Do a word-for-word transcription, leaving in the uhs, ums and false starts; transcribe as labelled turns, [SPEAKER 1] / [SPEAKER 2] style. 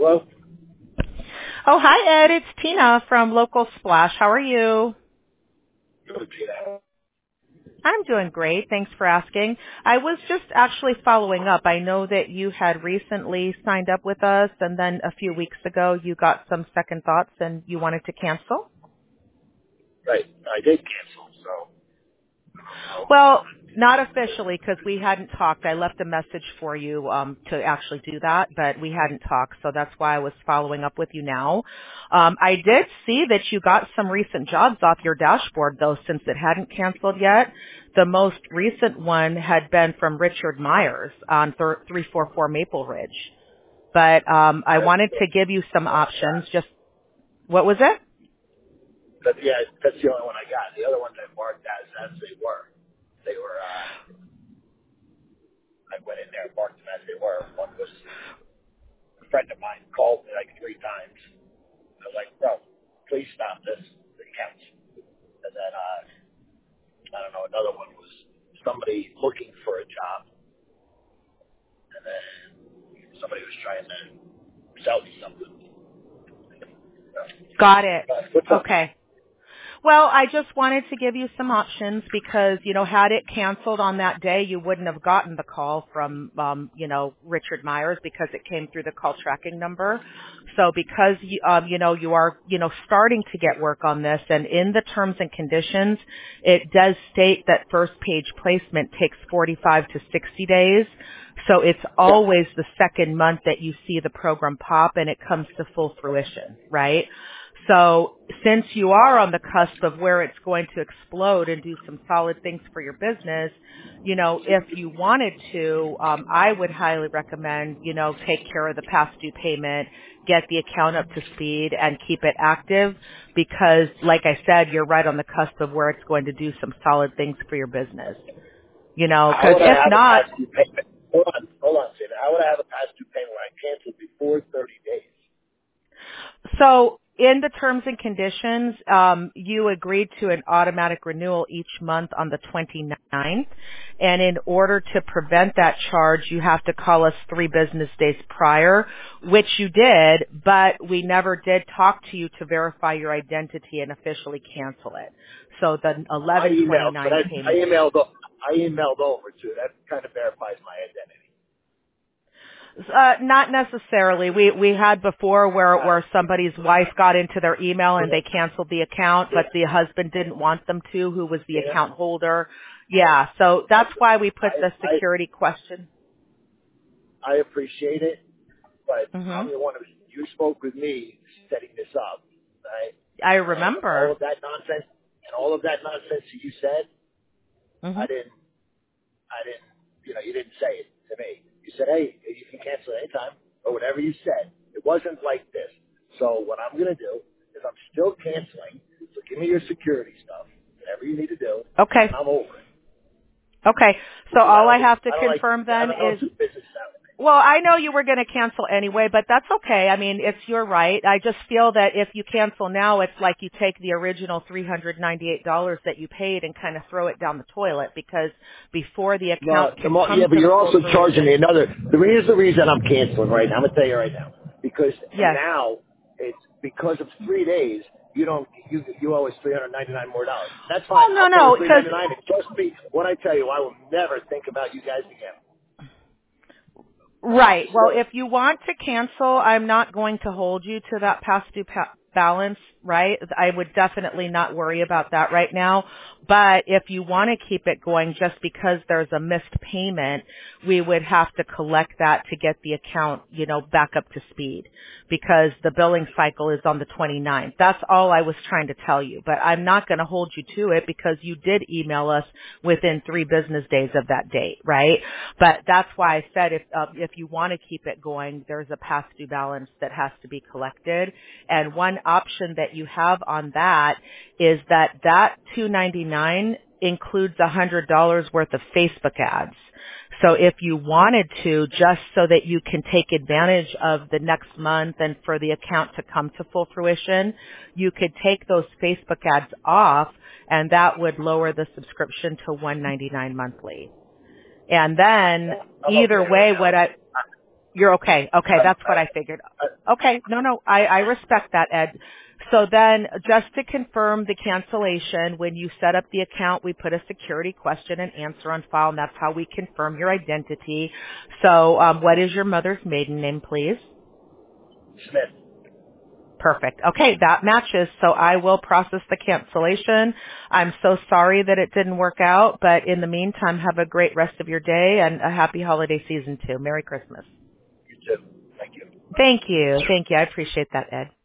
[SPEAKER 1] Hello?
[SPEAKER 2] Oh, hi, Ed. It's Tina from Local Splash. How are you?
[SPEAKER 1] Good, Tina.
[SPEAKER 2] I'm doing great. Thanks for asking. I was just actually following up. I know that you had recently signed up with us, and then a few weeks ago you got some second thoughts and you wanted to cancel.
[SPEAKER 1] Right. I did cancel, so. Oh.
[SPEAKER 2] Well, not officially because we hadn't talked. I left a message for you um, to actually do that, but we hadn't talked, so that's why I was following up with you now. Um, I did see that you got some recent jobs off your dashboard, though, since it hadn't canceled yet. The most recent one had been from Richard Myers on three forty-four Maple Ridge. But um, I wanted to give you some options. Just what was it?
[SPEAKER 1] But yeah, that's the only one I got. The other ones I marked as as they were. They were, uh, I went in there and marked them as they were. One was a friend of mine called me like three times. I was like, bro, please stop this. It counts. And then, uh, I don't know, another one was somebody looking for a job. And then somebody was trying to sell me something.
[SPEAKER 2] Got it.
[SPEAKER 1] Uh, what's up?
[SPEAKER 2] Okay. Well, I just wanted to give you some options because, you know, had it canceled on that day, you wouldn't have gotten the call from, um, you know, Richard Myers because it came through the call tracking number. So because, you, um, you know, you are, you know, starting to get work on this, and in the terms and conditions, it does state that first page placement takes forty-five to sixty days. So it's always the second month that you see the program pop and it comes to full fruition, right? So since you are on the cusp of where it's going to explode and do some solid things for your business, you know, if you wanted to, um, I would highly recommend, you know, take care of the past due payment, get the account up to speed, and keep it active because, like I said, you're right on the cusp of where it's going to do some solid things for your business. You know, because if not,
[SPEAKER 1] hold on, hold on, Sid. How would I have a past due payment when I canceled before thirty days?
[SPEAKER 2] So in the terms and conditions, um, you agreed to an automatic renewal each month on the twenty-ninth. And in order to prevent that charge, you have to call us three business days prior, which you did, but we never did talk to you to verify your identity and officially cancel it. So the eleven twenty-nine payment.
[SPEAKER 1] I emailed, I emailed over to that kind of verifies my identity.
[SPEAKER 2] Uh, not necessarily. We we had before where where somebody's wife got into their email and they canceled the account, but the husband didn't want them to, who was the account holder. Yeah, so that's why we put the security question.
[SPEAKER 1] I appreciate it, but
[SPEAKER 2] Mm-hmm.
[SPEAKER 1] I'm the one who you spoke with me setting this up, right?
[SPEAKER 2] I remember
[SPEAKER 1] and all of that nonsense and all of that nonsense that you said.
[SPEAKER 2] Mm-hmm.
[SPEAKER 1] I didn't. I didn't. You know, you didn't say it to me. You said, hey, you can cancel anytime, or whatever you said. It wasn't like this. So what I'm going to do is I'm still canceling. So give me your security stuff, whatever you need to do.
[SPEAKER 2] Okay.
[SPEAKER 1] And I'm over it.
[SPEAKER 2] Okay. So
[SPEAKER 1] Because
[SPEAKER 2] all I, I have to
[SPEAKER 1] I
[SPEAKER 2] confirm
[SPEAKER 1] like,
[SPEAKER 2] then
[SPEAKER 1] I don't
[SPEAKER 2] is,
[SPEAKER 1] know business that way.
[SPEAKER 2] Well, I know you were going to cancel anyway, but that's okay. I mean, it's your right. I just feel that if you cancel now, it's like you take the original three hundred ninety-eight dollars that you paid and kind of throw it down the toilet because before the account
[SPEAKER 1] No,
[SPEAKER 2] can
[SPEAKER 1] mo-
[SPEAKER 2] come
[SPEAKER 1] yeah,
[SPEAKER 2] to
[SPEAKER 1] but
[SPEAKER 2] the
[SPEAKER 1] you're
[SPEAKER 2] full
[SPEAKER 1] also
[SPEAKER 2] fruition.
[SPEAKER 1] charging me another. The reason the reason I'm canceling right now, I'm gonna tell you right now, because
[SPEAKER 2] Yes.
[SPEAKER 1] now it's because of three days. You don't you you owe us three hundred ninety-nine more dollars. That's fine.
[SPEAKER 2] Oh, no,
[SPEAKER 1] I'll pay
[SPEAKER 2] no,
[SPEAKER 1] the three ninety-nine. And trust me when I tell you, I will never think about you guys again.
[SPEAKER 2] Right. Well, if you want to cancel, I'm not going to hold you to that past due pa- balance, right? I would definitely not worry about that right now. But if you want to keep it going just because there's a missed payment, we would have to collect that to get the account, you know, back up to speed because the billing cycle is on the twenty-ninth. That's all I was trying to tell you. But I'm not going to hold you to it because you did email us within three business days of that date, right? But that's why I said if uh, if you want to keep it going, there's a past due balance that has to be collected. And one option that you have on that is that that two ninety-nine includes one hundred dollars worth of Facebook ads. So if you wanted to, just so that you can take advantage of the next month and for the account to come to full fruition, you could take those Facebook ads off and that would lower the subscription to one ninety-nine monthly. And then either way, what I, You're okay. Okay,
[SPEAKER 1] I,
[SPEAKER 2] that's
[SPEAKER 1] I,
[SPEAKER 2] what I figured.
[SPEAKER 1] I,
[SPEAKER 2] Okay, no, no, I, I respect that, Ed. So then, just to confirm the cancellation, when you set up the account, we put a security question and answer on file, and that's how we confirm your identity. So, um, what is your mother's maiden name, please?
[SPEAKER 1] Smith.
[SPEAKER 2] Perfect. Okay, that matches. So I will process the cancellation. I'm so sorry that it didn't work out, but in the meantime, have a great rest of your day and a happy holiday season too. Merry Christmas.
[SPEAKER 1] You too. Thank you.
[SPEAKER 2] Thank you. Thank you. I appreciate that, Ed.